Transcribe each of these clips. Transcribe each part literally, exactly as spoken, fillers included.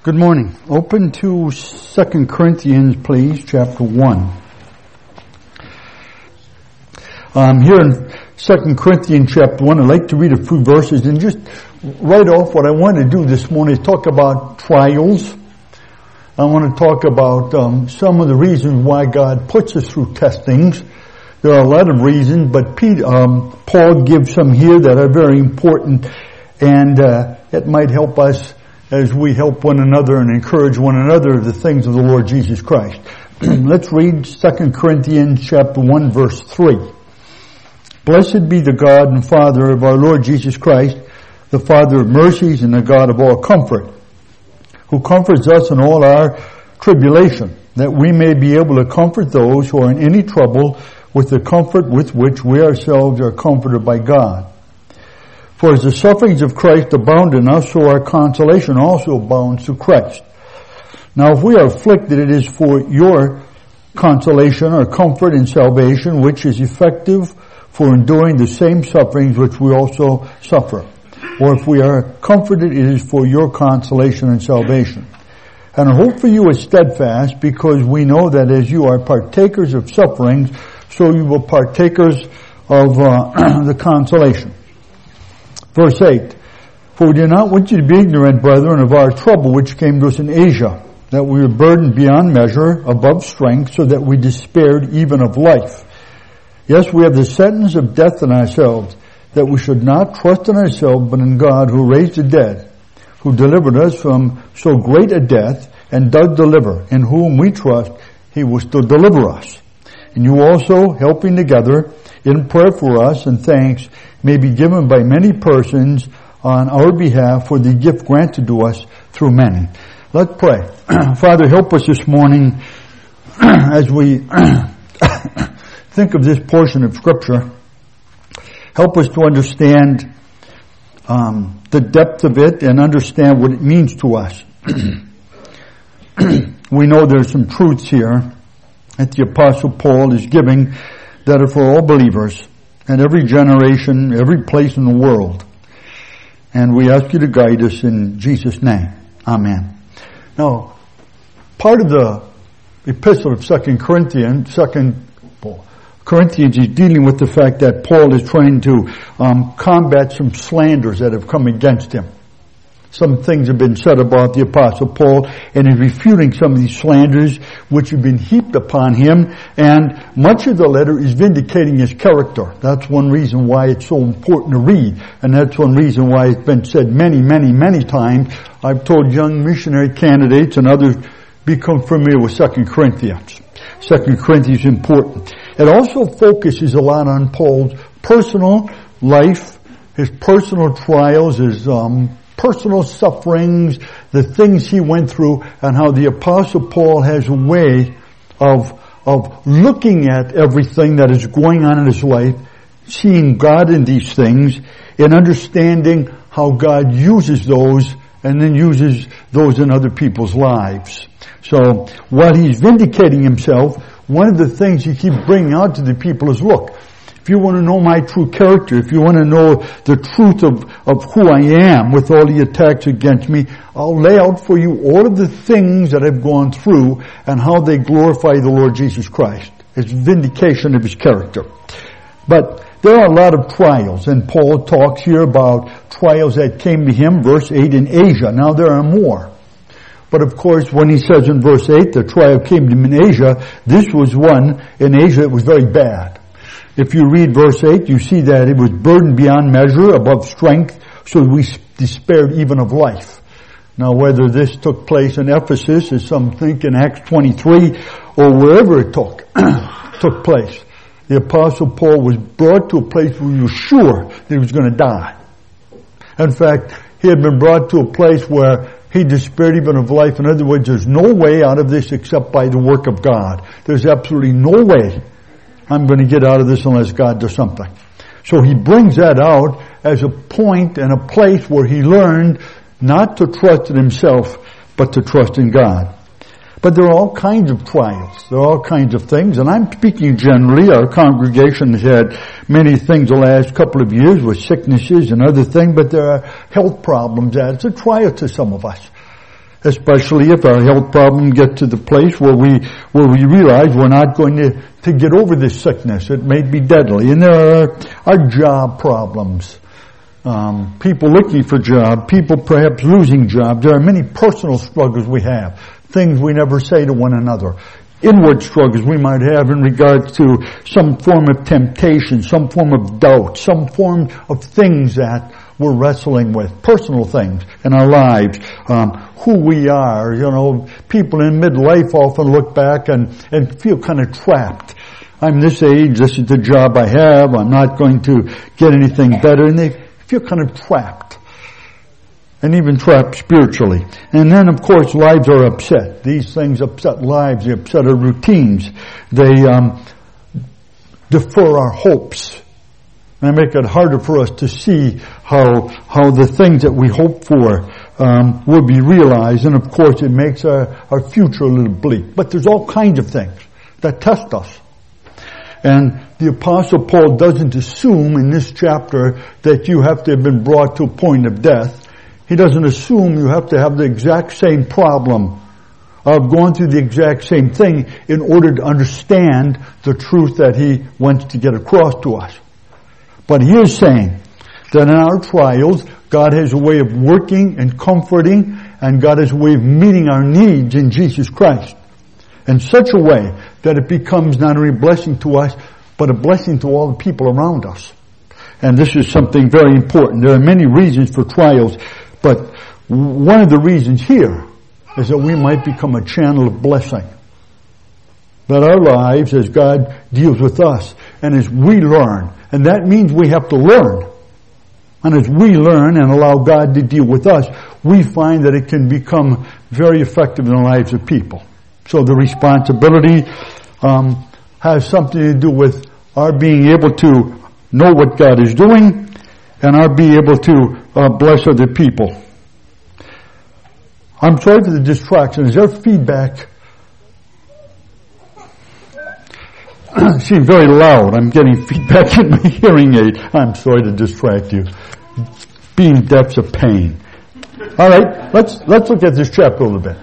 Good morning. Open to Second Corinthians, please, chapter one. Um, here in Second Corinthians chapter one, I'd like to read a few verses and just right off what I want to do this morning is talk about trials. I want to talk about um, some of the reasons why God puts us through testings. There are a lot of reasons, but Pete, um, Paul gives some here that are very important, and uh, it might help us as we help one another and encourage one another the things of the Lord Jesus Christ. Let's read Second Corinthians chapter one, verse three. Blessed be the God and Father of our Lord Jesus Christ, the Father of mercies and the God of all comfort, who comforts us in all our tribulation, that we may be able to comfort those who are in any trouble with the comfort with which we ourselves are comforted by God. For as the sufferings of Christ abound in us, so our consolation also abounds through Christ. Now if we are afflicted, it is for your consolation or comfort in salvation, which is effective for enduring the same sufferings which we also suffer. Or if we are comforted, it is for your consolation and salvation. And our hope for you is steadfast, because we know that as you are partakers of sufferings, so you will partakers of uh, the consolation. Verse eight, for we do not want you to be ignorant, brethren, of our trouble which came to us in Asia, that we were burdened beyond measure, above strength, so that we despaired even of life. Yes, we have the sentence of death in ourselves, that we should not trust in ourselves, but in God who raised the dead, who delivered us from so great a death, and does deliver, in whom we trust he will still deliver us. And you also, helping together in prayer for us and thanks, may be given by many persons on our behalf for the gift granted to us through many. Let's pray. Father, help us this morning as we think of this portion of Scripture. Help us to understand um, the depth of it and understand what it means to us. We know there's some truths here that the Apostle Paul is giving that are for all believers and every generation, every place in the world. And we ask you to guide us in Jesus' name. Amen. Now, part of the epistle of Second Corinthians, Second Corinthians is dealing with the fact that Paul is trying to um, combat some slanders that have come against him. Some things have been said about the Apostle Paul, and he's refuting some of these slanders which have been heaped upon him, and much of the letter is vindicating his character. That's one reason why it's so important to read, and that's one reason why it's been said many, many, many times. I've told young missionary candidates and others, become familiar with Second Corinthians. Second Corinthians is important. It also focuses a lot on Paul's personal life, his personal trials, his um personal sufferings, the things he went through, and how the Apostle Paul has a way of of looking at everything that is going on in his life, seeing God in these things, and understanding how God uses those and then uses those in other people's lives. So while he's vindicating himself, one of the things he keeps bringing out to the people is, look, if you want to know my true character, if you want to know the truth of, of who I am with all the attacks against me, I'll lay out for you all of the things that I've gone through and how they glorify the Lord Jesus Christ. It's vindication of his character. But there are a lot of trials, and Paul talks here about trials that came to him, verse eight, in Asia. Now there are more. But of course, when he says in verse eight, the trial came to him in Asia, this was one in Asia that was very bad. If you read verse eight, you see that it was burdened beyond measure, above strength, so we despaired even of life. Now whether this took place in Ephesus, as some think in Acts twenty-three, or wherever it took, took place, the Apostle Paul was brought to a place where he was sure that he was going to die. In fact, he had been brought to a place where he despaired even of life. In other words, there's no way out of this except by the work of God. There's absolutely no way I'm going to get out of this unless God does something. So he brings that out as a point and a place where he learned not to trust in himself, but to trust in God. But there are all kinds of trials. There are all kinds of things, and I'm speaking generally. Our congregation has had many things the last couple of years with sicknesses and other things, but there are health problems. That's a trial to some of us. Especially if our health problem gets to the place where we where we realize we're not going to, to get over this sickness. It may be deadly. And there are, are job problems. Um, people looking for jobs, people perhaps losing jobs. There are many personal struggles we have. Things we never say to one another. Inward struggles we might have in regards to some form of temptation, some form of doubt, some form of things that we're wrestling with, personal things in our lives, um, who we are. You know, people in midlife often look back and, and feel kind of trapped. I'm this age, this is the job I have, I'm not going to get anything better, and they feel kind of trapped. And even trapped spiritually. And then, of course, lives are upset. These things upset lives. They upset our routines. They um, defer our hopes. And make it harder for us to see how how the things that we hope for um, will be realized. And, of course, it makes our, our future a little bleak. But there's all kinds of things that test us. And the Apostle Paul doesn't assume in this chapter that you have to have been brought to a point of death. He doesn't assume you have to have the exact same problem of going through the exact same thing in order to understand the truth that he wants to get across to us. But he is saying that in our trials, God has a way of working and comforting, and God has a way of meeting our needs in Jesus Christ in such a way that it becomes not only a blessing to us, but a blessing to all the people around us. And this is something very important. There are many reasons for trials, but one of the reasons here is that we might become a channel of blessing. That our lives, as God deals with us, and as we learn, and that means we have to learn. And as we learn and allow God to deal with us, we find that it can become very effective in the lives of people. So the responsibility um, has something to do with our being able to know what God is doing, and our being able to uh, bless other people. I'm sorry for the distraction. Is there feedback? Seems very loud. I'm getting feedback in my hearing aid. I'm sorry to distract you. Being deaf's a pain. All right, let's let's look at this chapter a little bit.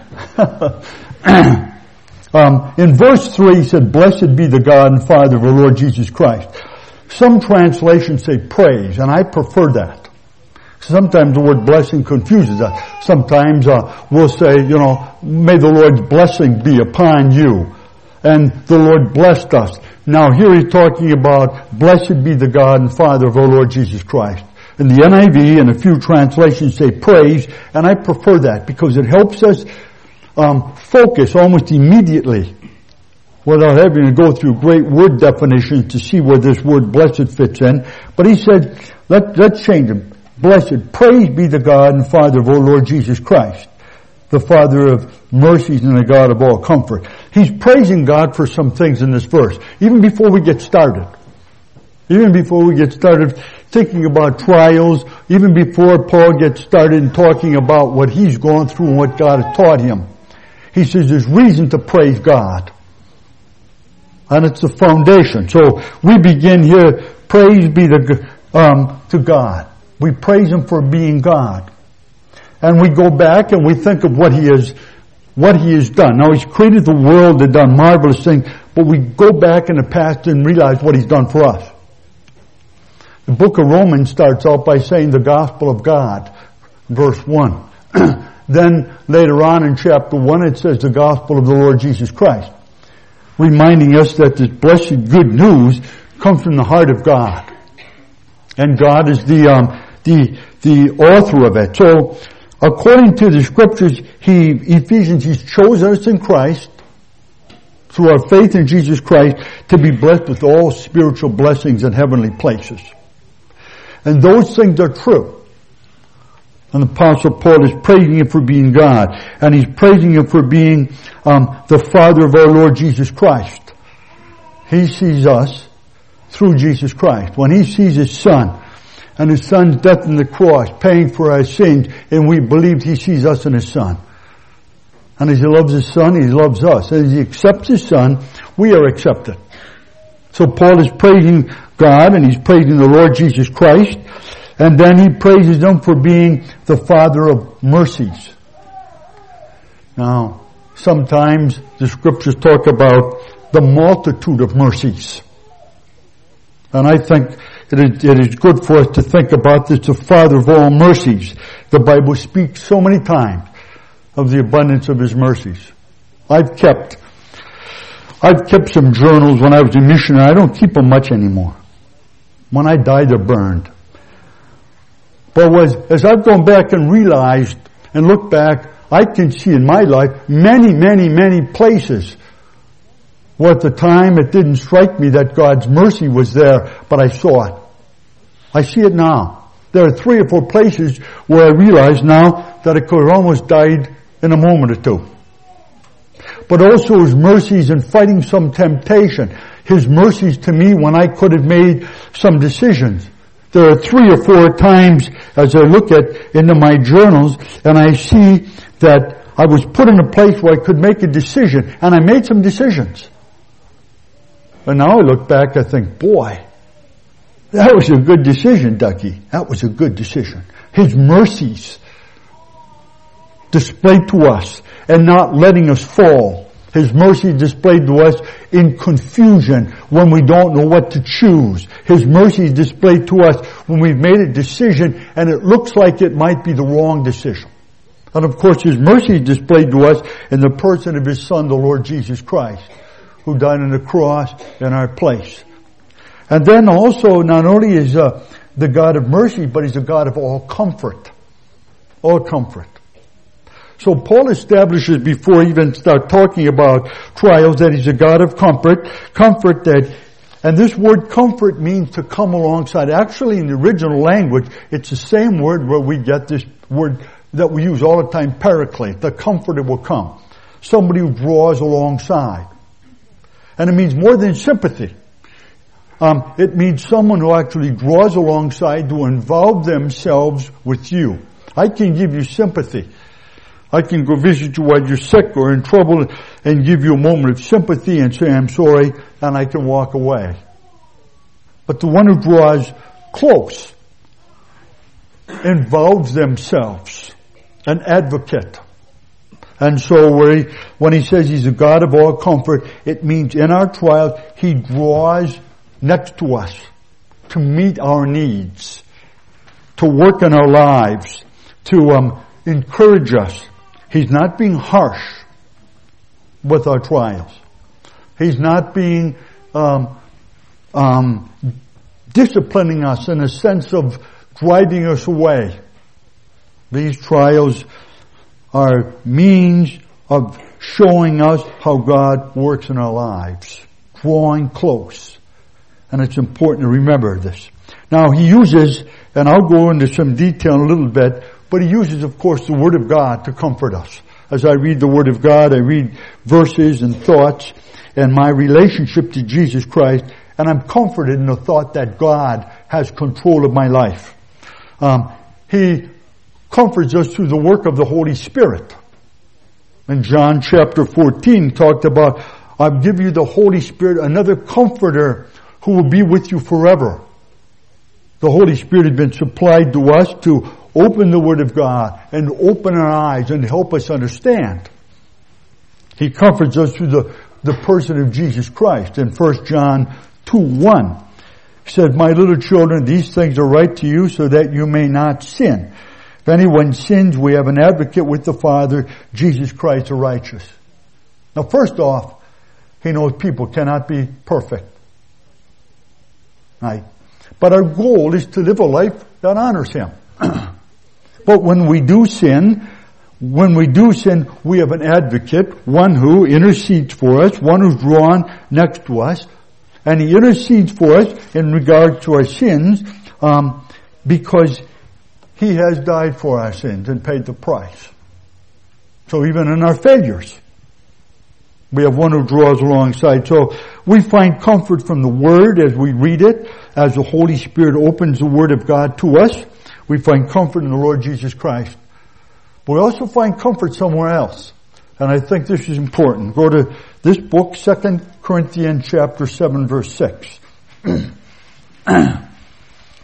um, in verse three, he said, "Blessed be the God and Father of our Lord Jesus Christ." Some translations say praise, and I prefer that. Sometimes the word blessing confuses us. Sometimes uh, we'll say, you know, may the Lord's blessing be upon you. And the Lord blessed us. Now here he's talking about, blessed be the God and Father of our Lord Jesus Christ. In the N I V and a few translations say praise, and I prefer that because it helps us um, focus almost immediately without having to go through great word definitions to see where this word blessed fits in. But he said, let, let's change it. Blessed, praise be the God and Father of our Lord Jesus Christ, the Father of mercies and the God of all comfort. He's praising God for some things in this verse, even before we get started. Even before we get started thinking about trials, even before Paul gets started in talking about what he's gone through and what God has taught him. He says there's reason to praise God. And it's the foundation. So we begin here, praise be the, um, to God. We praise Him for being God. And we go back and we think of what He has, what He has done. Now He's created the world and done marvelous things, but we go back in the past and realize what He's done for us. The book of Romans starts out by saying the gospel of God, verse one. Then later on in chapter one it says the gospel of the Lord Jesus Christ, reminding us that this blessed good news comes from the heart of God. And God is the, um, the, the author of it. So, according to the scriptures, He, Ephesians, He's chosen us in Christ, through our faith in Jesus Christ, to be blessed with all spiritual blessings in heavenly places. And those things are true. And the Apostle Paul is praising Him for being God. And he's praising Him for being um, the Father of our Lord Jesus Christ. He sees us through Jesus Christ. When He sees His Son, and His Son's death on the cross, paying for our sins, and we believe He sees us in His Son. And as He loves His Son, He loves us. And as He accepts His Son, we are accepted. So Paul is praising God, and he's praising the Lord Jesus Christ, and then he praises Him for being the Father of mercies. Now, sometimes the scriptures talk about the multitude of mercies. And I think it is, it is good for us to think about this, the Father of all mercies. The Bible speaks so many times of the abundance of His mercies. I've kept, I've kept some journals when I was a missionary. I don't keep them much anymore. When I die, they're burned. But was, as I've gone back and realized and looked back, I can see in my life many, many, many places where at the time it didn't strike me that God's mercy was there, but I saw it. I see it now. There are three or four places where I realize now that I could have almost died in a moment or two. But also His mercies in fighting some temptation. His mercies to me when I could have made some decisions. There are three or four times as I look at into my journals and I see that I was put in a place where I could make a decision, and I made some decisions. And now I look back, I think, boy, that was a good decision, Ducky. That was a good decision. His mercies displayed to us and not letting us fall. His mercy displayed to us in confusion when we don't know what to choose. His mercy displayed to us when we've made a decision and it looks like it might be the wrong decision. And of course His mercy displayed to us in the person of His Son, the Lord Jesus Christ, who died on the cross in our place. And then also, not only is uh, the God of mercy, but He's a God of all comfort. All comfort. So Paul establishes before he even start talking about trials that He's a God of comfort. Comfort that, and this word comfort means to come alongside. Actually in the original language, it's the same word where we get this word that we use all the time, paraclete. The comforter will come. Somebody who draws alongside. And it means more than sympathy. Um, it means someone who actually draws alongside to involve themselves with you. I can give you sympathy. I can go visit you while you're sick or in trouble and give you a moment of sympathy and say, I'm sorry, and I can walk away. But the one who draws close involves themselves, an advocate. And so where he, when he says He's a God of all comfort, it means in our trials, He draws next to us to meet our needs, to work in our lives, to um, encourage us. He's not being harsh with our trials. He's not being um, um, disciplining us in a sense of driving us away. These trials are means of showing us how God works in our lives, drawing close. And it's important to remember this. Now He uses, and I'll go into some detail in a little bit, but He uses, of course, the Word of God to comfort us. As I read the Word of God, I read verses and thoughts and my relationship to Jesus Christ, and I'm comforted in the thought that God has control of my life. Um, he comforts us through the work of the Holy Spirit. In John chapter fourteen talked about, I'll give you the Holy Spirit, another comforter who will be with you forever. The Holy Spirit has been supplied to us to open the Word of God and open our eyes and help us understand. He comforts us through the, the person of Jesus Christ. In First John two one, He said, my little children, these things are right to you so that you may not sin. If anyone sins, we have an advocate with the Father, Jesus Christ the righteous. Now first off, He knows people cannot be perfect. Right? But our goal is to live a life that honors Him. But when we do sin, when we do sin, we have an advocate, one who intercedes for us, one who's drawn next to us, and He intercedes for us in regard to our sins, um, because He has died for our sins and paid the price. So even in our failures, we have one who draws alongside. So we find comfort from the Word as we read it, as the Holy Spirit opens the Word of God to us. We find comfort in the Lord Jesus Christ. But we also find comfort somewhere else. And I think this is important. Go to this book, Second Corinthians chapter seven, verse six.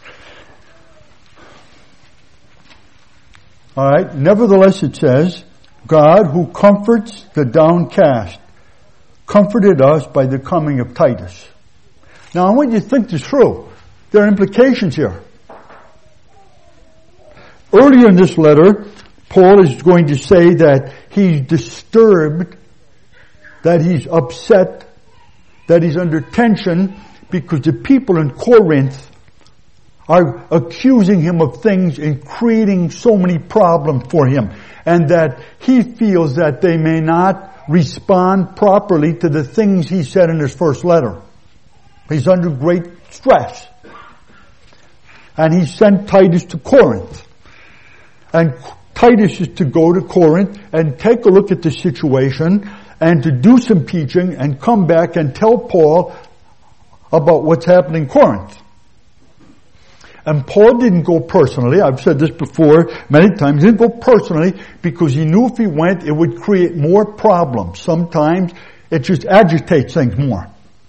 Alright, nevertheless it says, God who comforts the downcast comforted us by the coming of Titus. Now I want you to think this through. There are implications here. Earlier in this letter, Paul is going to say that he's disturbed, that he's upset, that he's under tension because the people in Corinth are accusing him of things and creating so many problems for him, and that he feels that they may not respond properly to the things he said in his first letter. He's under great stress. And he sent Titus to Corinth. And Titus is to go to Corinth and take a look at the situation and to do some teaching and come back and tell Paul about what's happening in Corinth. And Paul didn't go personally. I've said this before many times. He didn't go personally because he knew if he went, it would create more problems. Sometimes it just agitates things more.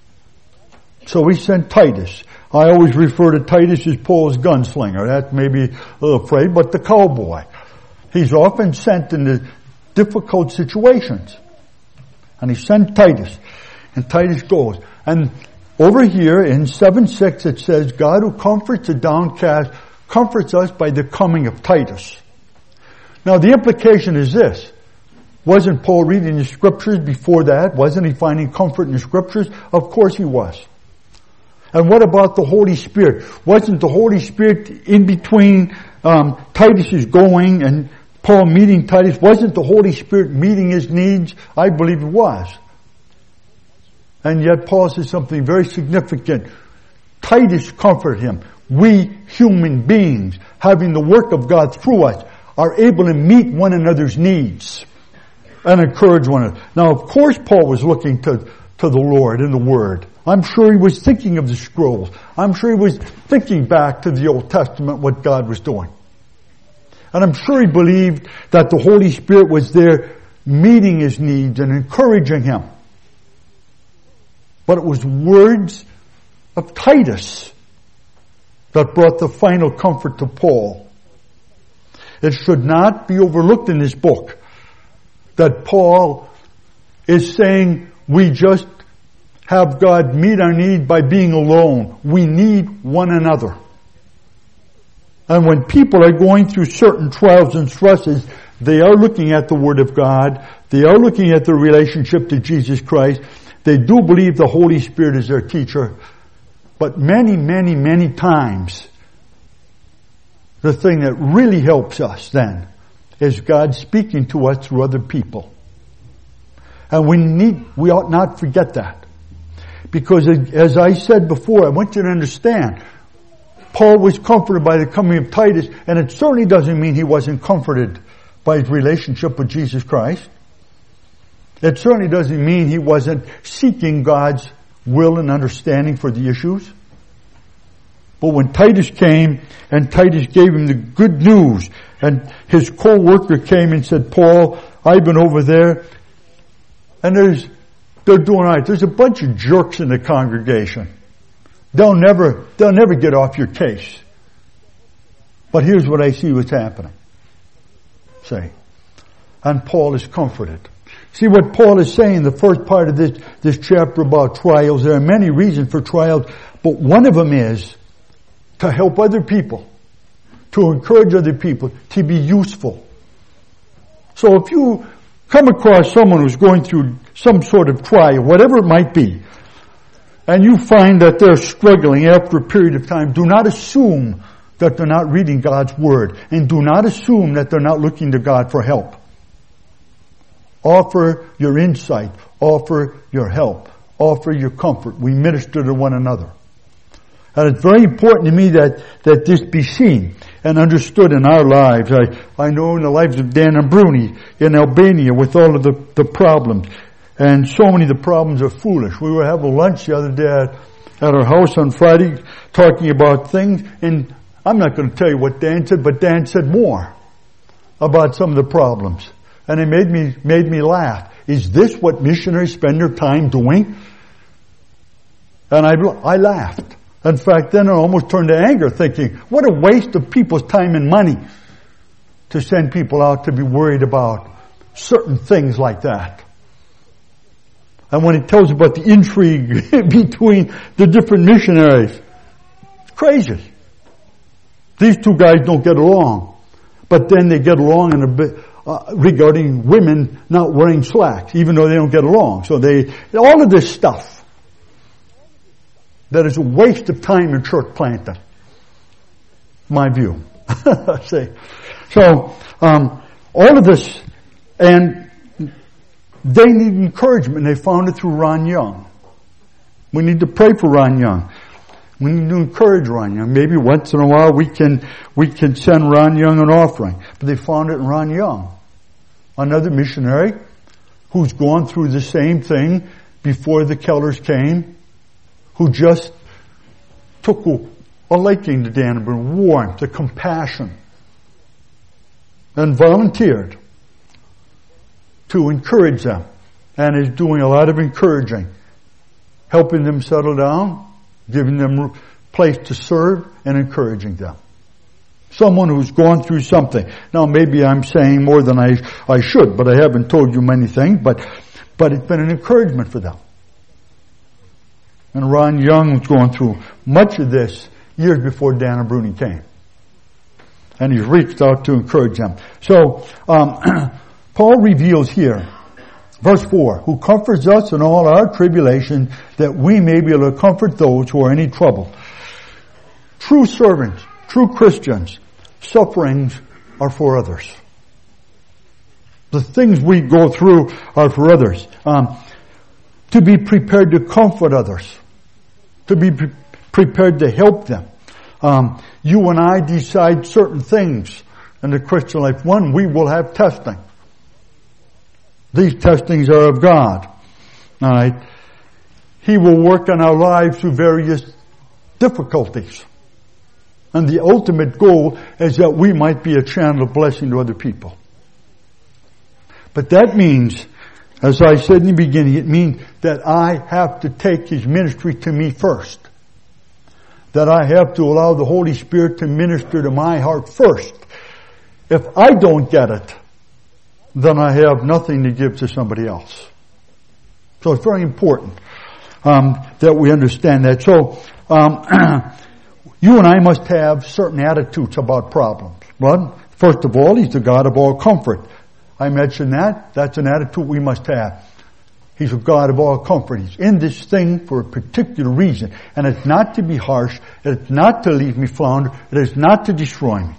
So he sent Titus. I always refer to Titus as Paul's gunslinger. That may be a little afraid, but the cowboy. He's often sent into difficult situations. And he sent Titus. And Titus goes. And over here in seven six it says, God who comforts the downcast comforts us by the coming of Titus. Now the implication is this. Wasn't Paul reading the scriptures before that? Wasn't he finding comfort in the scriptures? Of course he was. And what about the Holy Spirit? Wasn't the Holy Spirit in between um, Titus's going and Paul meeting Titus? Wasn't the Holy Spirit meeting his needs? I believe it was. And yet Paul says something very significant. Titus comforted him. We human beings, having the work of God through us, are able to meet one another's needs and encourage one another. Now, of course, Paul was looking to, to the Lord in the Word. I'm sure he was thinking of the scrolls. I'm sure he was thinking back to the Old Testament, what God was doing. And I'm sure he believed that the Holy Spirit was there meeting his needs and encouraging him. But it was words of Titus that brought the final comfort to Paul. It should not be overlooked in this book that Paul is saying we just have God meet our need by being alone. We need one another. And when people are going through certain trials and stresses, they are looking at the Word of God. They are looking at their relationship to Jesus Christ. They do believe the Holy Spirit is their teacher. But many, many, many times, the thing that really helps us then is God speaking to us through other people. And we need, we ought not forget that. Because as I said before, I want you to understand, Paul was comforted by the coming of Titus, and it certainly doesn't mean he wasn't comforted by his relationship with Jesus Christ. It certainly doesn't mean he wasn't seeking God's will and understanding for the issues. But when Titus came, and Titus gave him the good news, and his co-worker came and said, Paul, I've been over there, and there's They're doing all right. There's a bunch of jerks in the congregation. They'll never, they'll never get off your case. But here's what I see what's happening. Say. And Paul is comforted. See what Paul is saying in the first part of this, this chapter about trials. There are many reasons for trials, but one of them is to help other people, to encourage other people, to be useful. So if you come across someone who's going through some sort of trial, whatever it might be, and you find that they're struggling after a period of time, do not assume that they're not reading God's Word, and do not assume that they're not looking to God for help. Offer your insight, offer your help, offer your comfort. We minister to one another. And it's very important to me that, that this be seen and understood in our lives. I, I know in the lives of Dan and Bruni in Albania with all of the, the problems. And so many of the problems are foolish. We were having lunch the other day at, at our house on Friday talking about things, and I'm not going to tell you what Dan said, but Dan said more about some of the problems. And it made me, made me laugh. Is this what missionaries spend their time doing? And I, I laughed. In fact, then I almost turned to anger thinking, what a waste of people's time and money to send people out to be worried about certain things like that. And when he tells about the intrigue between the different missionaries, it's crazy. These two guys don't get along. But then they get along in a bit, uh, regarding women not wearing slacks, even though they don't get along. So they, all of this stuff that is a waste of time in church planting. My view. See. So, um, all of this, and they need encouragement. They found it through Ron Young. We need to pray for Ron Young. We need to encourage Ron Young. Maybe once in a while we can, we can send Ron Young an offering. But they found it in Ron Young. Another missionary who's gone through the same thing before the Kellers came, who just took a, a liking to Dannebrog, warmth, the compassion, and volunteered to encourage them, and is doing a lot of encouraging, helping them settle down, giving them a place to serve, and encouraging them. Someone who's gone through something. Now maybe I'm saying more than I, I should, but I haven't told you many things, but, but it's been an encouragement for them. And Ron Young was going through much of this years before Dana Bruni came. And he's reached out to encourage them. So, um, Paul reveals here, verse four, who comforts us in all our tribulation, that we may be able to comfort those who are in any trouble. True servants, true Christians, sufferings are for others. The things we go through are for others. Um, to be prepared to comfort others. To be pre- prepared to help them. Um, you and I decide certain things in the Christian life. One, we will have testing. These testings are of God. All right. He will work in our lives through various difficulties. And the ultimate goal is that we might be a channel of blessing to other people. But that means, as I said in the beginning, it means that I have to take His ministry to me first. That I have to allow the Holy Spirit to minister to my heart first. If I don't get it, then I have nothing to give to somebody else. So it's very important um, that we understand that. So um, you and I must have certain attitudes about problems. Well, first of all, He's the God of all comfort. I mentioned that. That's an attitude we must have. He's a God of all comfort. He's in this thing for a particular reason. And it's not to be harsh. It's not to leave me flounder. It is not to destroy me.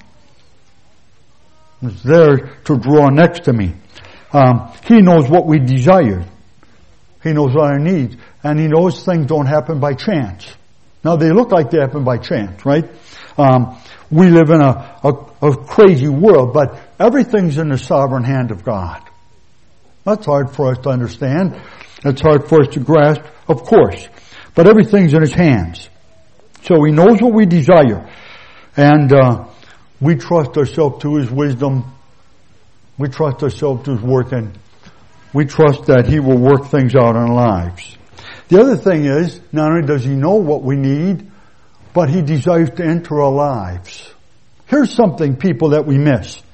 It's there to draw next to me. Um, he knows what we desire. He knows our needs. And He knows things don't happen by chance. Now they look like they happen by chance, right? Um, we live in a, a, a crazy world, but everything's in the sovereign hand of God. That's hard for us to understand. It's hard for us to grasp, of course. But everything's in His hands. So He knows what we desire. And uh, we trust ourselves to His wisdom. We trust ourselves to His working. We trust that He will work things out in our lives. The other thing is, not only does He know what we need, but He desires to enter our lives. Here's something, people, that we miss.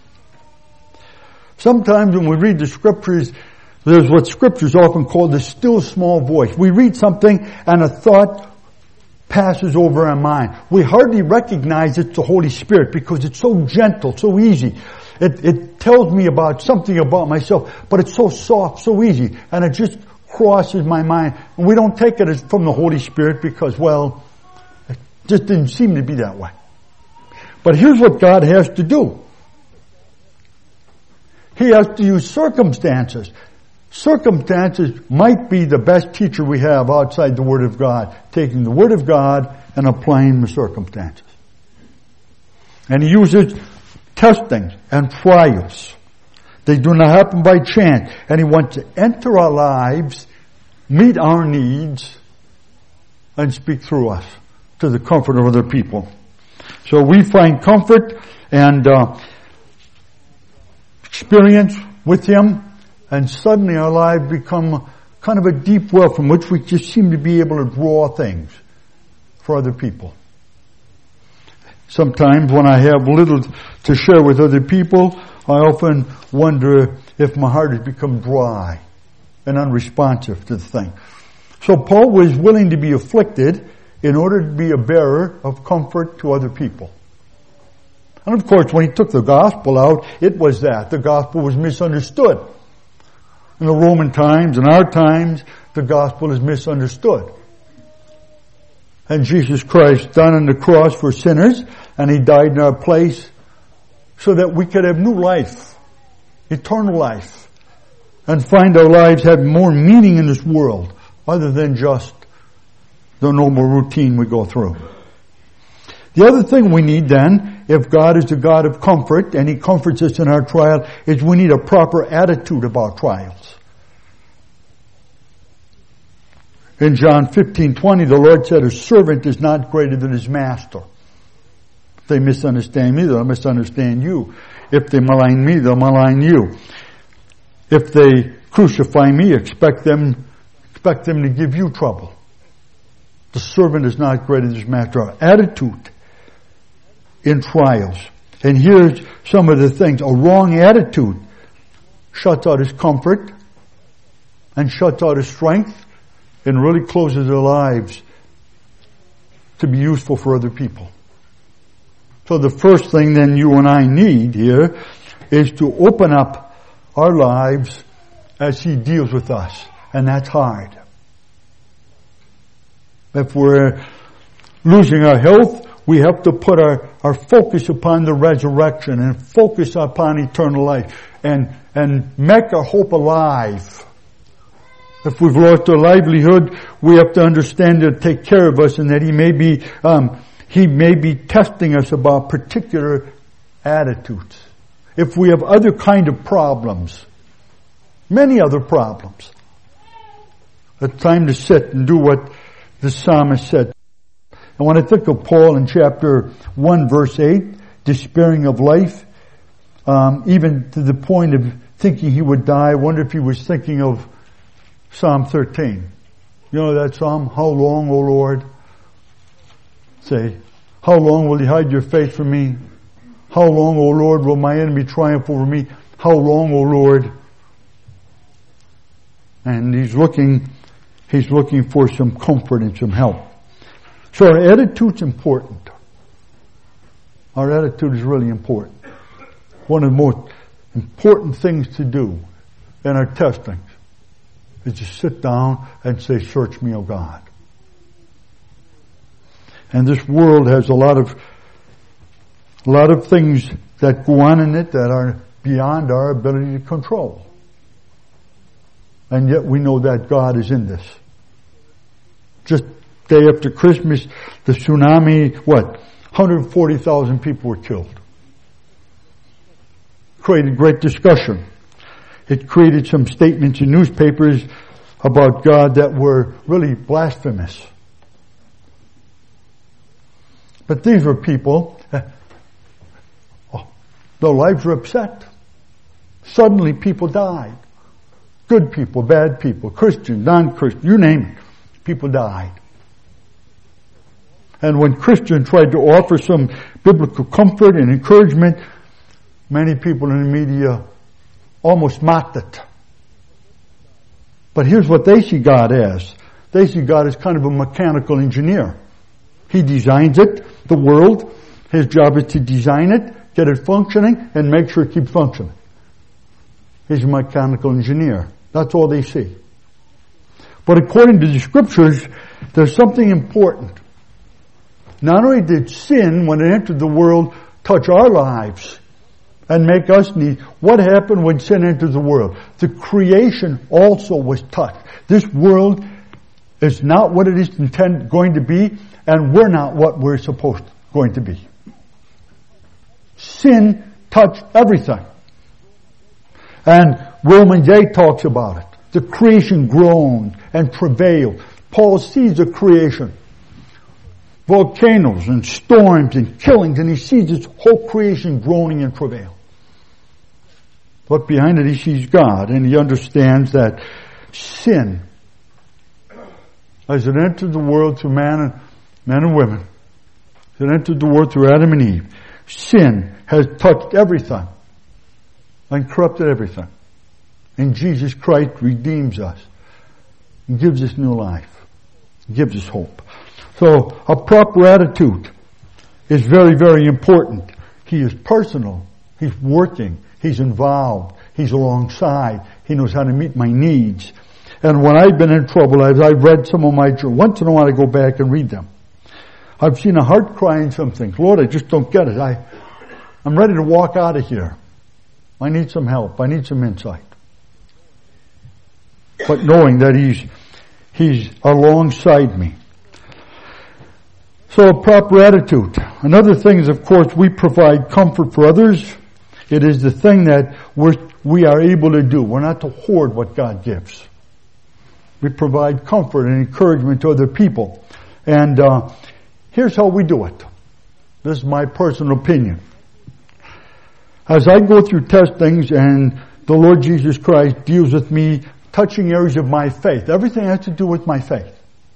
Sometimes when we read the Scriptures, there's what Scriptures often call the still small voice. We read something and a thought passes over our mind. We hardly recognize it's the Holy Spirit because it's so gentle, so easy. It, it tells me about something about myself, but it's so soft, so easy, and it just crosses my mind. And we don't take it as from the Holy Spirit because, well, it just didn't seem to be that way. But here's what God has to do. He has to use circumstances. Circumstances might be the best teacher we have outside the Word of God, taking the Word of God and applying the circumstances. And He uses testings and trials. They do not happen by chance. And He wants to enter our lives, meet our needs, and speak through us to the comfort of other people. So we find comfort and uh, experience with Him, and suddenly our lives become kind of a deep well from which we just seem to be able to draw things for other people. Sometimes when I have little to share with other people, I often wonder if my heart has become dry and unresponsive to the thing. So Paul was willing to be afflicted in order to be a bearer of comfort to other people. And of course, when he took the gospel out, it was that. The gospel was misunderstood. In the Roman times, in our times, the gospel is misunderstood. And Jesus Christ died on the cross for sinners, and He died in our place so that we could have new life, eternal life, and find our lives have more meaning in this world other than just the normal routine we go through. The other thing we need then, if God is a God of comfort and He comforts us in our trial, is we need a proper attitude about trials. In John fifteen twenty, the Lord said, a servant is not greater than his master. If they misunderstand me, they'll misunderstand you. If they malign me, they'll malign you. If they crucify me, expect them, expect them to give you trouble. The servant is not greater than his master. Our attitude in trials. And here's some of the things. A wrong attitude shuts out his comfort and shuts out his strength and really closes their lives to be useful for other people. So the first thing then you and I need here is to open up our lives as He deals with us. And that's hard. If we're losing our health, we have to put our, our focus upon the resurrection and focus upon eternal life and, and make our hope alive. If we've lost our livelihood, we have to understand to take care of us and that He may be, um, He may be testing us about particular attitudes. If we have other kind of problems, many other problems, it's time to sit and do what the psalmist said. And when I think of Paul in chapter one verse eight, despairing of life, um, even to the point of thinking he would die, I wonder if he was thinking of Psalm thirteen. You know that psalm? How long, O Lord? Say, how long will you hide your face from me? How long, O Lord, will my enemy triumph over me? How long, O Lord? And he's looking, he's looking for some comfort and some help. So our attitude's important. Our attitude is really important. One of the most important things to do in our testing is to sit down and say, search me, O God. And this world has a lot of, a lot of things that go on in it that are beyond our ability to control. And yet we know that God is in this. Just day after Christmas, the tsunami, what? one hundred forty thousand people were killed. Created great discussion. It created some statements in newspapers about God that were really blasphemous. But these were people, oh, their lives were upset. Suddenly people died. Good people, bad people, Christian, non-Christian, you name it. People died. And when Christians tried to offer some biblical comfort and encouragement, many people in the media almost mocked it. But here's what they see God as. They see God as kind of a mechanical engineer. He designs it, the world. His job is to design it, get it functioning, and make sure it keeps functioning. He's a mechanical engineer. That's all they see. But according to the scriptures, there's something important. Not only did sin, when it entered the world, touch our lives and make us need, what happened when sin entered the world? The creation also was touched. This world is not what it is intended going to be, and we're not what we're supposed to, going to be. Sin touched everything. And Romans eight talks about it. The creation groaned and travailed. Paul sees the creation. Volcanoes and storms and killings, and he sees this whole creation groaning and travail. But behind it he sees God, and he understands that sin, as it entered the world through man and, men and women, that entered the world through Adam and Eve. Sin has touched everything and corrupted everything. And Jesus Christ redeems us and gives us new life, gives us hope. So a proper attitude is very, very important. He is personal. He's working. He's involved. He's alongside. He knows how to meet my needs. And when I've been in trouble, as I've read some of my, once in a while I go back and read them. I've seen a heart crying some things. Lord, I just don't get it. I, I'm ready to walk out of here. I need some help. I need some insight. But knowing that He's, He's alongside me. So a proper attitude. Another thing is, of course, we provide comfort for others. It is the thing that we're, we are able to do. We're not to hoard what God gives. We provide comfort and encouragement to other people. And uh, here's how we do it. This is my personal opinion. As I go through testings and the Lord Jesus Christ deals with me touching areas of my faith, everything has to do with my faith.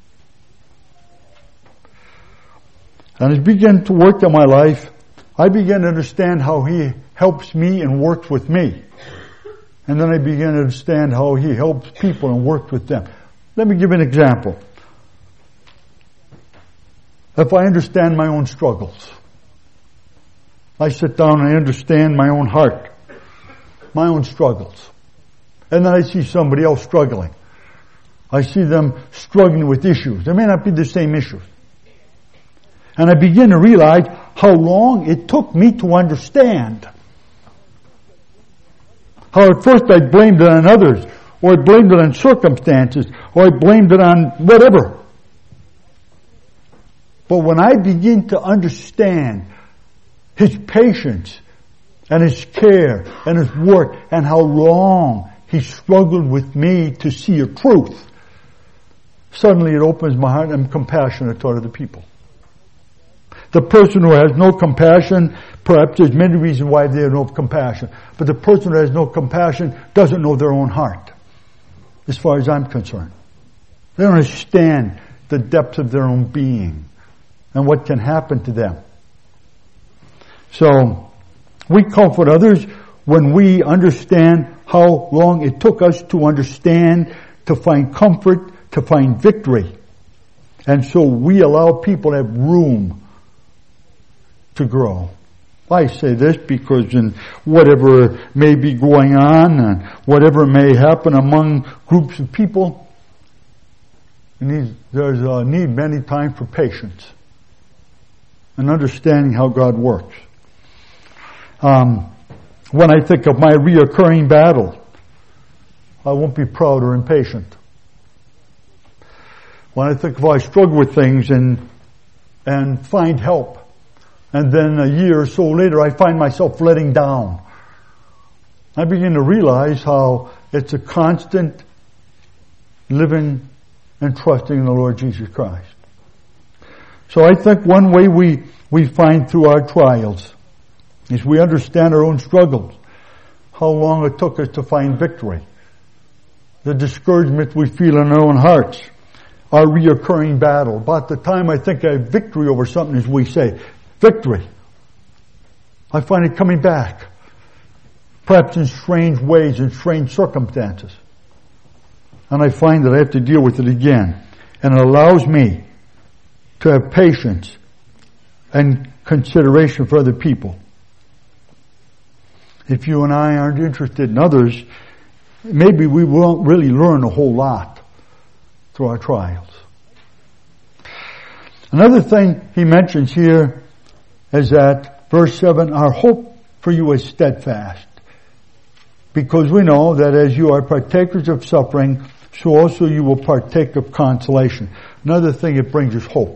And as I begin to work in my life, I begin to understand how He helps me and works with me. And then I begin to understand how He helps people and works with them. Let me give you an example. If I understand my own struggles, I sit down and I understand my own heart, my own struggles. And then I see somebody else struggling. I see them struggling with issues. They may not be the same issues. And I begin to realize how long it took me to understand. How at first I blamed it on others, or I blamed it on circumstances, or I blamed it on whatever. But when I begin to understand His patience and His care and His work and how long He struggled with me to see a truth, suddenly it opens my heart and I'm compassionate toward other people. The person who has no compassion, perhaps there's many reasons why they have no compassion. But the person who has no compassion doesn't know their own heart, as far as I'm concerned. They don't understand the depth of their own being and what can happen to them. So, we comfort others when we understand how long it took us to understand, to find comfort, to find victory. And so we allow people to have room to grow. I say this because in whatever may be going on and whatever may happen among groups of people, there's a need many times for patience and understanding how God works. Um, when I think of my reoccurring battle, I won't be proud or impatient. When I think of how I struggle with things and and find help, and then a year or so later I find myself letting down, I begin to realize how it's a constant living and trusting in the Lord Jesus Christ. So I think one way we, we find through our trials is we understand our own struggles, how long it took us to find victory, the discouragement we feel in our own hearts, our reoccurring battle. About the time I think I have victory over something, as we say, victory, I find it coming back, perhaps in strange ways, in strange circumstances. And I find that I have to deal with it again. And it allows me to have patience and consideration for other people. If you and I aren't interested in others, maybe we won't really learn a whole lot through our trials. Another thing he mentions here is that, verse seven, our hope for you is steadfast. Because we know that as you are partakers of suffering, so also you will partake of consolation. Another thing it brings is hope.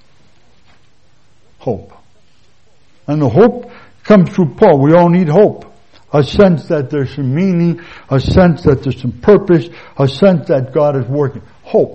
Hope. And the hope comes through Paul. We all need hope. A sense that there's some meaning, a sense that there's some purpose, a sense that God is working. Hope.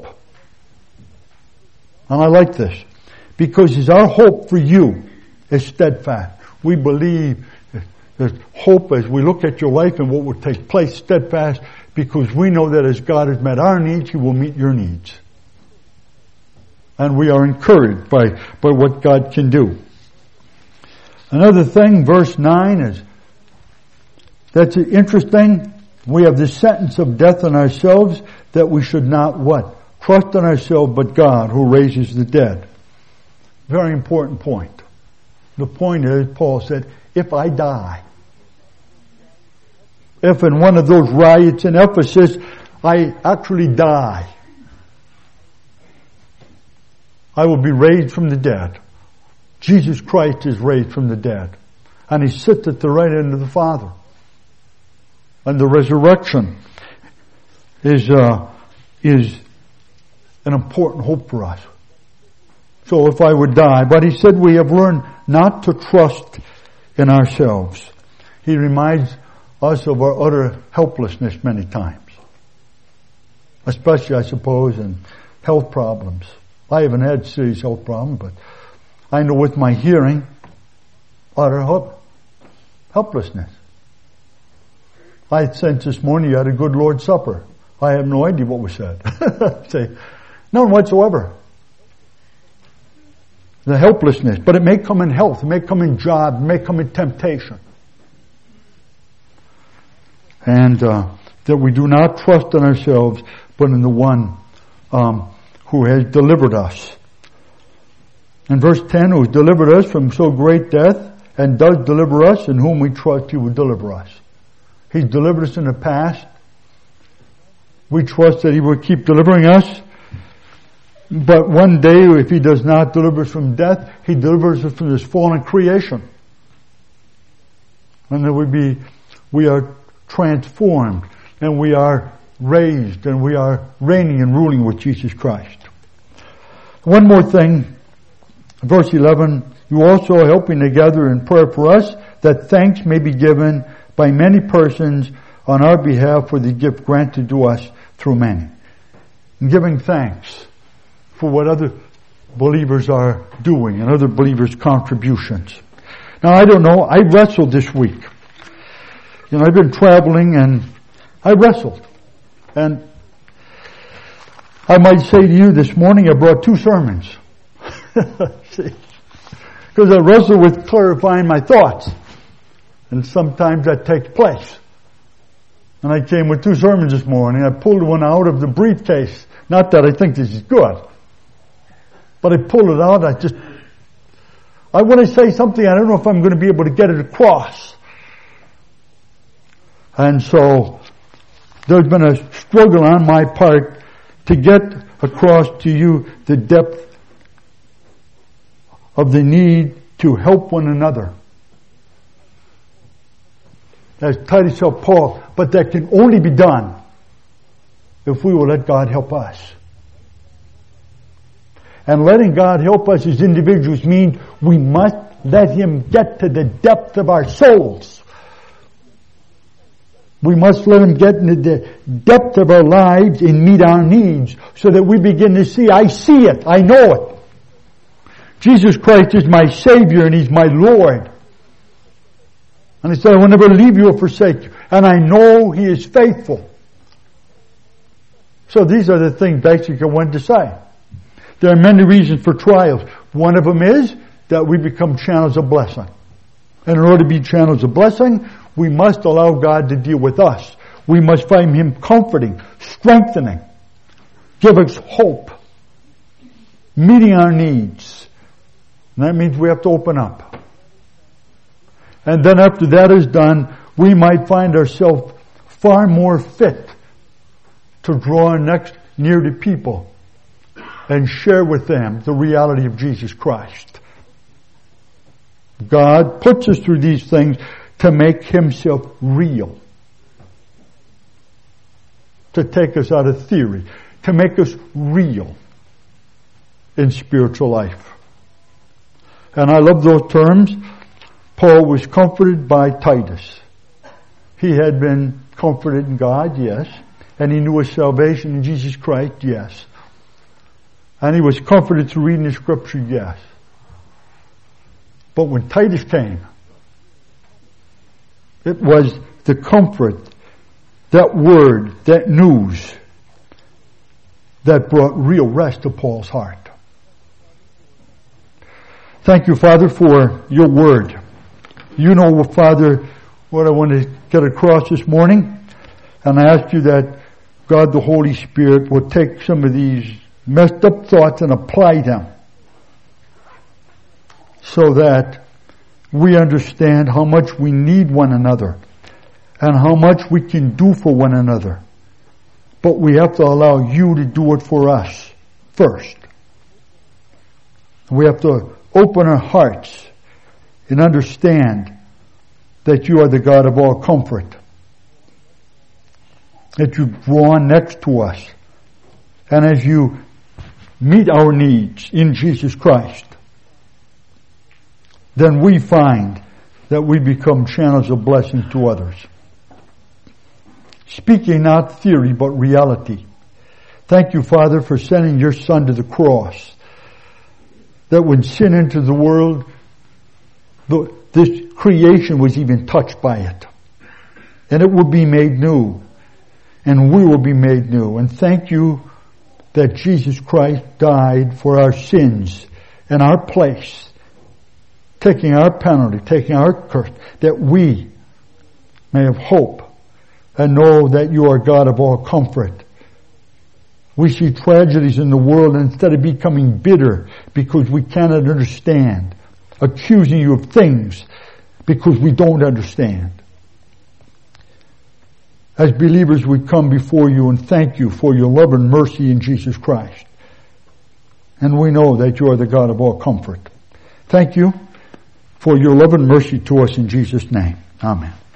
And I like this. Because it's our hope for you is steadfast. We believe there's hope as we look at your life and what will take place, steadfast, because we know that as God has met our needs, He will meet your needs. And we are encouraged by, by what God can do. Another thing, verse nine, is that's interesting. We have the sentence of death on ourselves, that we should not what? Trust in ourselves, but God who raises the dead. Very important point. The point is, Paul said, if I die, if in one of those riots in Ephesus, I actually die, I will be raised from the dead. Jesus Christ is raised from the dead. And He sits at the right hand of the Father. And the resurrection is, uh, is an important hope for us. So if I would die, but he said we have learned not to trust in ourselves. He reminds us of our utter helplessness many times. Especially, I suppose, in health problems. I haven't had serious health problems, but I know with my hearing, utter help, helplessness. I sensed this morning you had a good Lord's Supper. I have no idea what was said. Say, none whatsoever. The helplessness. But it may come in health, it may come in job, it may come in temptation. And uh, that we do not trust in ourselves, but in the one um, who has delivered us. In verse ten, who has delivered us from so great death, and does deliver us, in whom we trust He will deliver us. He's delivered us in the past. We trust that He will keep delivering us. But one day, if He does not deliver us from death, He delivers us from this fallen creation. And then we be, we are transformed, and we are raised, and we are reigning and ruling with Jesus Christ. One more thing, verse eleven, you also are helping together in prayer for us, that thanks may be given by many persons on our behalf for the gift granted to us through many. And giving thanks for what other believers are doing and other believers' contributions. Now, I don't know, I wrestled this week. You know, I've been traveling and I wrestled. And I might say to you this morning, I brought two sermons. See? Because I wrestle with clarifying my thoughts. And sometimes that takes place. And I came with two sermons this morning. I pulled one out of the briefcase. Not that I think this is good. But I pulled it out. I just, I want to say something. I don't know if I'm going to be able to get it across. And so, there's been a struggle on my part to get across to you the depth of the need to help one another. As Titus helped Paul, but that can only be done if we will let God help us. And letting God help us as individuals means we must let Him get to the depth of our souls. We must let Him get into the depth of our lives and meet our needs so that we begin to see, I see it, I know it. Jesus Christ is my Savior and He's my Lord. And He said, I will never leave you or forsake you. And I know He is faithful. So these are the things basically I wanted to say. There are many reasons for trials. One of them is that we become channels of blessing. And in order to be channels of blessing, we must allow God to deal with us. We must find Him comforting, strengthening, give us hope, meeting our needs. And that means we have to open up. And then after that is done, we might find ourselves far more fit to draw next near to people and share with them the reality of Jesus Christ. God puts us through these things to make Himself real. To take us out of theory. To make us real in spiritual life. And I love those terms. Paul was comforted by Titus. He had been comforted in God, yes. And he knew his salvation in Jesus Christ, yes. And he was comforted through reading the Scripture, yes. But when Titus came, it was the comfort, that word, that news, that brought real rest to Paul's heart. Thank you, Father, for your word. You know, Father, what I want to get across this morning. And I ask you that God, the Holy Spirit, will take some of these messed up thoughts and apply them so that we understand how much we need one another and how much we can do for one another. But we have to allow you to do it for us first. We have to open our hearts and understand that you are the God of all comfort. That you draw next to us. And as you meet our needs in Jesus Christ, then we find that we become channels of blessing to others. Speaking not theory, but reality. Thank you, Father, for sending your Son to the cross. That when sin entered the world, this creation was even touched by it. And it will be made new. And we will be made new. And thank you that Jesus Christ died for our sins in our place, taking our penalty, taking our curse, that we may have hope and know that you are God of all comfort. We see tragedies in the world, and instead of becoming bitter because we cannot understand, accusing you of things because we don't understand. As believers, we come before you and thank you for your love and mercy in Jesus Christ. And we know that you are the God of all comfort. Thank you for your love and mercy to us in Jesus' name. Amen.